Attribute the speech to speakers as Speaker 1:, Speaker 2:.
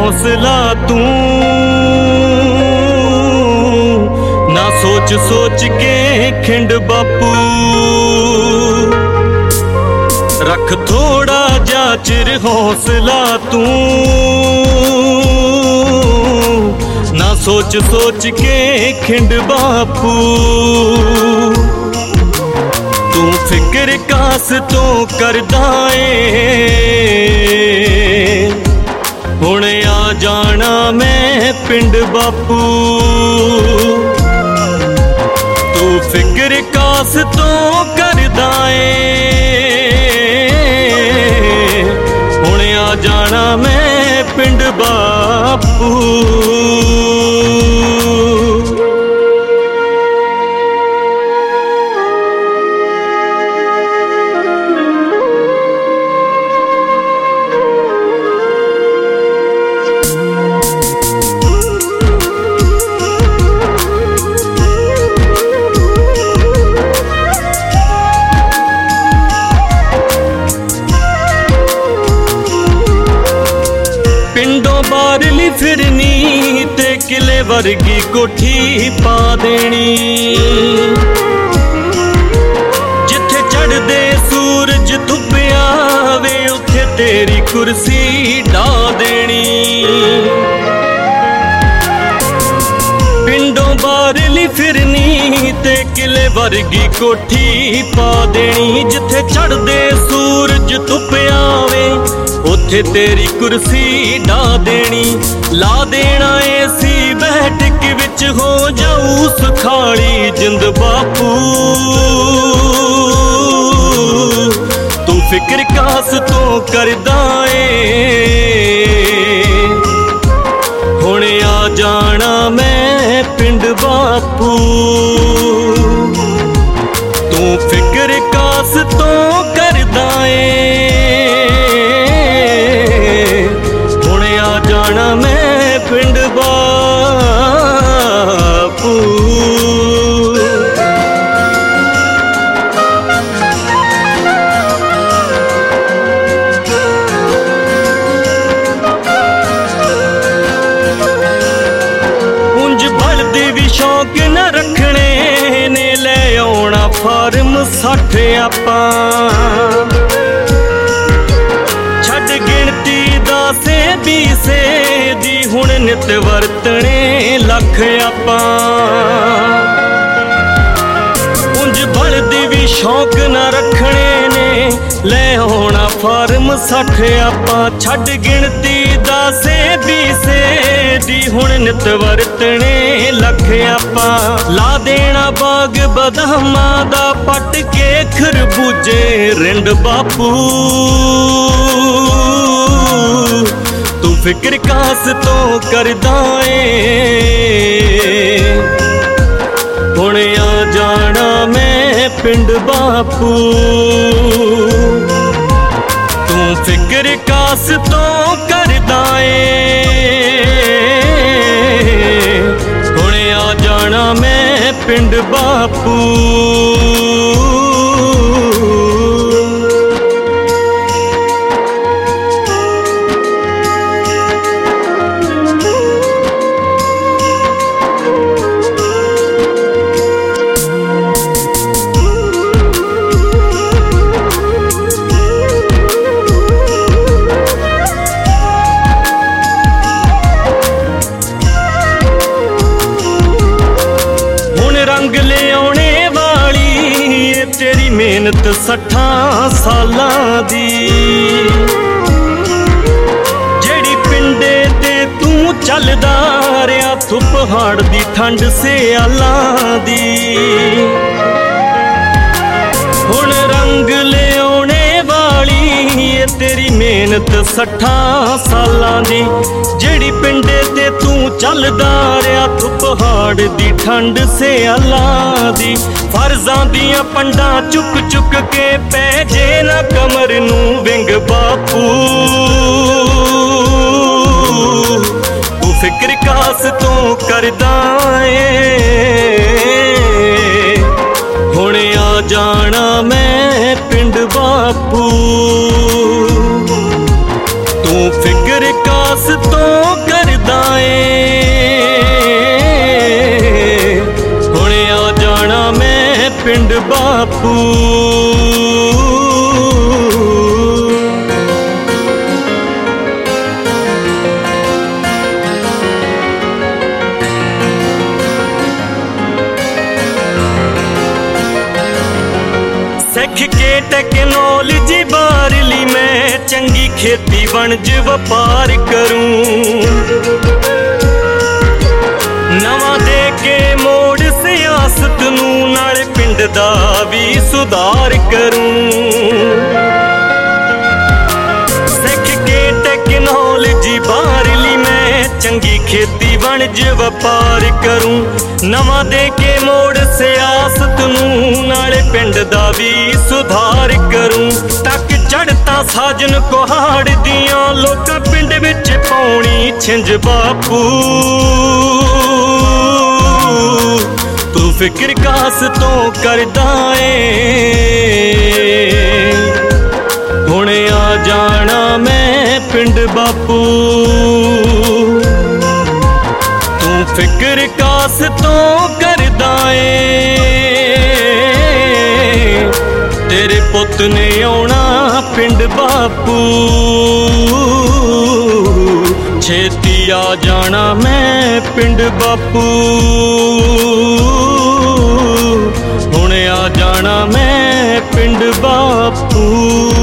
Speaker 1: हौसला तू ना सोच सोच के खिंड बापू रख थोड़ा जा चिर हौसला तू ना सोच सोच के खिंड बापू तू फिक्र कास तो करदा ए हुण आ जाना मैं पिंड बापू तू फिक्र कास तो करदा हुण आ जाना मैं पिंड बापू। पिंडों बारली फिरनी ते किले वर्गी कोठी पा देनी जिथे चढ़दे सूरज धुप्पिया वे उथे तेरी कुर्सी ढा देनी पिंडों बारली फिरनी ते किले वर्गी कोठी पा देनी जिथे चढ़दे सूरज धुप्पिया वे उथे तेरी कुर्सी ढा देनी ला देना ऐसी बैठक विच हो जाऊ सुखाली जिंद बापू तू फिक्र कास तो करदा हुण आ जाना मैं पिंड बापू तू फिक्र कास तो करदा जाना मैं पिंड बापू। उंज बलदे भी शौक न रखने ने ले आउणा फार्म 60 आपां छड़ गिणती दासे बीसे दी हुण नित वरतने लख आपां उंज बलदी भी शौक न रखने ने ले होना फार्म 60 आपां छड़ गिणती दासे बीसे दी हुण नित वरतने लख आपां ला देना बाग बदामां दा पट के खरबूजे रिंड बापू तू फिक्र कास तो करदा हुण आ जाना मैं पिंड बापू तू फिक्र कास तो करदा हुण आ जाना मैं पिंड बापू। रंग ले आने वाली तेरी मेहनत 60 सालां दी जेड़ी पिंडे ते तू चलदा रिया तू पहाड़ दी ठंड सियालां दी हुण रंग ले आने वाली तेरी मेहनत 60 सालां दी जेड़ी पिंडे ते तू चलदा रिया तू पहाड़ दी ठंड सियालां दी फर्जां दियां पंडां चुक चुक के पै जे ना कमर नू विंग बापू तू फिक्र कास तो करदा हुण आ जाना मैं पिंड बापू तू फिक्र कास तो ਬਾਪੂ। ਸਿੱਖ ਕੇ ਟੈਕਨੋਲੋਜੀ ਬਾਹਰਲੀ ਮੈਂ ਚੰਗੀ ਖੇਤੀ ਵਣਜ ਵਪਾਰ ਕਰੂੰ। ਨਵਾਂ ਦੇ ਕੇ ਮੋੜ ਸਿਆਸਤ ਨੂੰ ਨਾਲੇ ਪਿੰਡ ਦਾ ਵੀ ਸੁਧਾਰ ਕਰੂੰ। ਸਿੱਖ ਕੇ ਟੈਕਨੋਲੋਜੀ ਬਾਹਰਲੀ ਮੈਂ ਚੰਗੀ ਖੇਤੀ ਵਣਜ ਵਪਾਰ ਕਰੂੰ। ਨਵਾਂ ਦੇ ਕੇ ਮੋੜ ਸਿਆਸਤ ਨੂੰ ਨਾਲੇ ਪਿੰਡ ਦਾ ਵੀ ਸੁਧਾਰ ਕਰੂੰ। ਤੱਕ ਚੜ੍ਹਤਾ ਸਾਜਨ ਕੁਹਾੜ ਦੀਆਂ ਲੋਕਾਂ ਪਿੰਡ ਵਿੱਚ ਪਾਉਣੀ ਛਿੰਝ ਬਾਪੂ। ਤੂੰ ਫਿਕਰ ਕਾਸ ਤੋਂ ਕਰਦਾ ਏ ਹੁਣ ਆ ਜਾਣਾ ਮੈਂ ਪਿੰਡ ਬਾਪੂ। ਤੂੰ ਫਿਕਰ ਕਾਸ ਤੋਂ ਕਰਦਾ ਏ ਤੇਰੇ ਪੁੱਤ ਨੇ ਆਉਣਾ ਪਿੰਡ ਬਾਪੂ। ਛੇਤੀ ਆ ਜਾਣਾ ਮੈਂ ਪਿੰਡ ਬਾਪੂ। ਹੁਣ ਆ ਜਾਣਾ ਮੈਂ ਪਿੰਡ ਬਾਪੂ।